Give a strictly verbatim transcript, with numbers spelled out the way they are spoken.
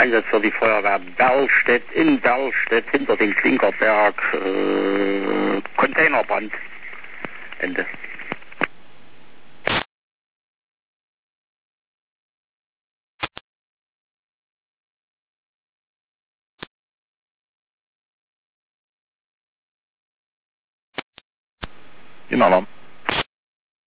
Einsatz für die Feuerwehr Berlstedt, in Berlstedt, hinter dem Klinkerberg, äh, Containerbrand. Ende. Im Alarm.